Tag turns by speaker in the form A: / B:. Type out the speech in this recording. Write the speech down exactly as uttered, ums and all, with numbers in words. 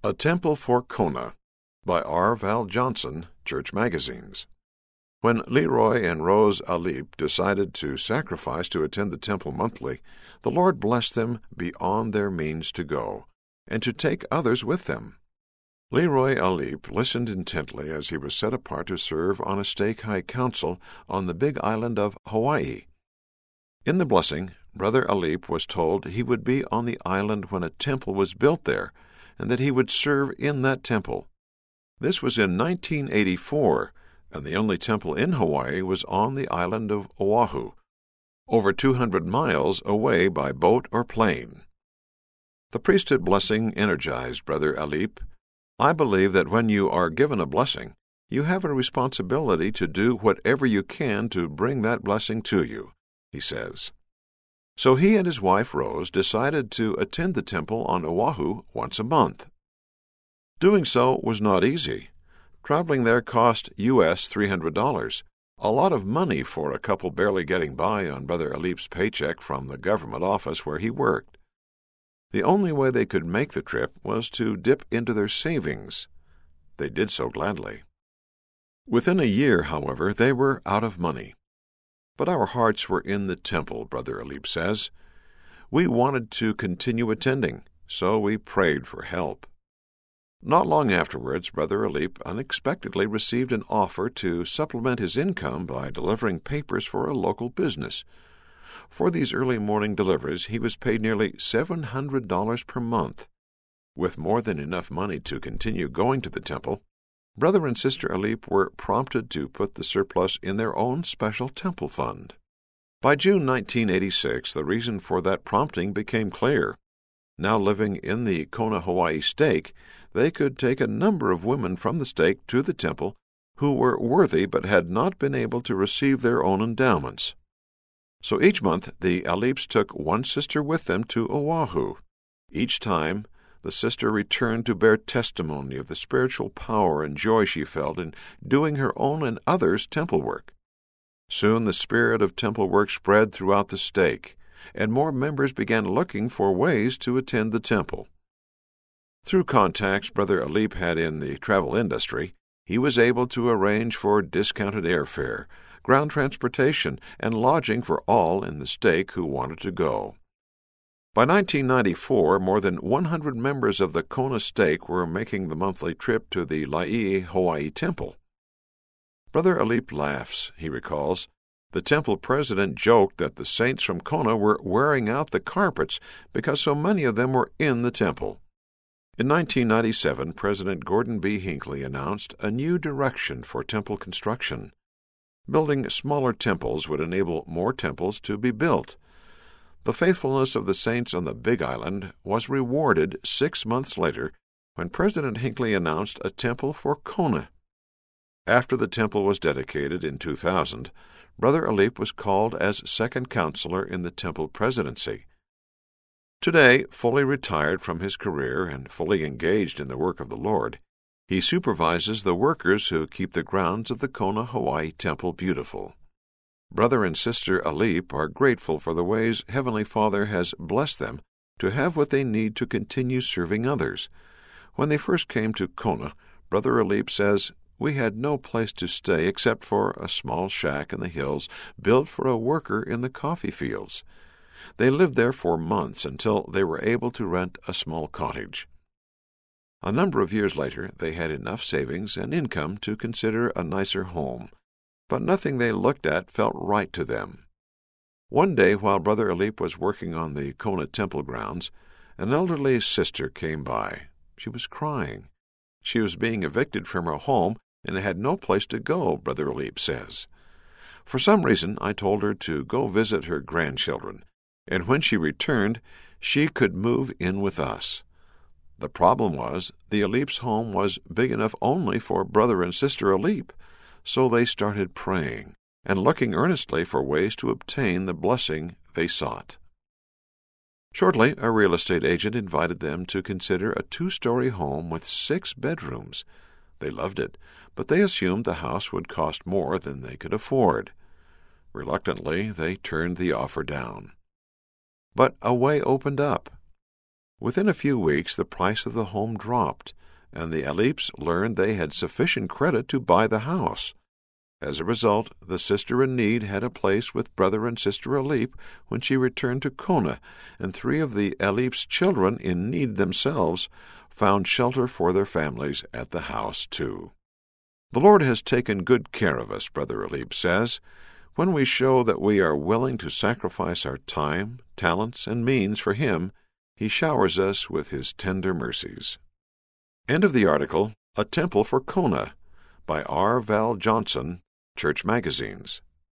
A: A Temple for Kona by R. Val Johnson, Church Magazines. When Leroy and Rose Alip decided to sacrifice to attend the temple monthly, the Lord blessed them beyond their means to go, and to take others with them. Leroy Alip listened intently as he was set apart to serve on a stake high council on the big island of Hawaii. In the blessing, Brother Alip was told he would be on the island when a temple was built there, and that he would serve in that temple. This was in nineteen eighty-four, and the only temple in Hawaii was on the island of Oahu, over two hundred miles away by boat or plane. The priesthood blessing energized Brother Alip. I believe that when you are given a blessing, you have a responsibility to do whatever you can to bring that blessing to you, he says. So he and his wife Rose decided to attend the temple on Oahu once a month. Doing so was not easy. Traveling there cost U S three hundred dollars, a lot of money for a couple barely getting by on Brother Alip's paycheck from the government office where he worked. The only way they could make the trip was to dip into their savings. They did so gladly. Within a year, however, they were out of money. But our hearts were in the temple, Brother Alip says. We wanted to continue attending, so we prayed for help. Not long afterwards, Brother Alip unexpectedly received an offer to supplement his income by delivering papers for a local business. For these early morning deliveries, he was paid nearly seven hundred dollars per month. With more than enough money to continue going to the temple, Brother and Sister Alip were prompted to put the surplus in their own special temple fund. By June nineteen eighty-six, the reason for that prompting became clear. Now living in the Kona, Hawaii stake, they could take a number of women from the stake to the temple who were worthy but had not been able to receive their own endowments. So each month the Alips took one sister with them to Oahu. Each time, the sister returned to bear testimony of the spiritual power and joy she felt in doing her own and others' temple work. Soon the spirit of temple work spread throughout the stake, and more members began looking for ways to attend the temple. Through contacts Brother Alip had in the travel industry, he was able to arrange for discounted airfare, ground transportation, and lodging for all in the stake who wanted to go. By nineteen ninety-four, more than one hundred members of the Kona stake were making the monthly trip to the Laie, Hawaii temple. Brother Alip laughs, he recalls. The temple president joked that the saints from Kona were wearing out the carpets because so many of them were in the temple. In nineteen ninety-seven, President Gordon B. Hinckley announced a new direction for temple construction. Building smaller temples would enable more temples to be built. The faithfulness of the saints on the Big Island was rewarded six months later when President Hinckley announced a temple for Kona. After the temple was dedicated in two thousand, Brother Alip was called as second counselor in the temple presidency. Today, fully retired from his career and fully engaged in the work of the Lord, he supervises the workers who keep the grounds of the Kona, Hawaii temple beautiful. Brother and Sister Alip are grateful for the ways Heavenly Father has blessed them to have what they need to continue serving others. When they first came to Kona, Brother Alip says, "We had no place to stay except for a small shack in the hills built for a worker in the coffee fields. They lived there for months until they were able to rent a small cottage." A number of years later, they had enough savings and income to consider a nicer home, but nothing they looked at felt right to them. One day, while Brother Alip was working on the Kona temple grounds, an elderly sister came by. She was crying. She was being evicted from her home and had no place to go, Brother Alip says. For some reason, I told her to go visit her grandchildren, and when she returned, she could move in with us. The problem was, the Alip's home was big enough only for Brother and Sister Alip, so they started praying and looking earnestly for ways to obtain the blessing they sought. Shortly, a real estate agent invited them to consider a two-story home with six bedrooms. They loved it, but they assumed the house would cost more than they could afford. Reluctantly, they turned the offer down. But a way opened up. Within a few weeks, the price of the home dropped, and the Alips learned they had sufficient credit to buy the house. As a result, the sister in need had a place with Brother and Sister Alip when she returned to Kona, and three of the Alips' children, in need themselves, found shelter for their families at the house, too. The Lord has taken good care of us, Brother Alip says. When we show that we are willing to sacrifice our time, talents, and means for Him, He showers us with His tender mercies. End of the article, A Temple for Kona, by R. Val Johnson, Church Magazines.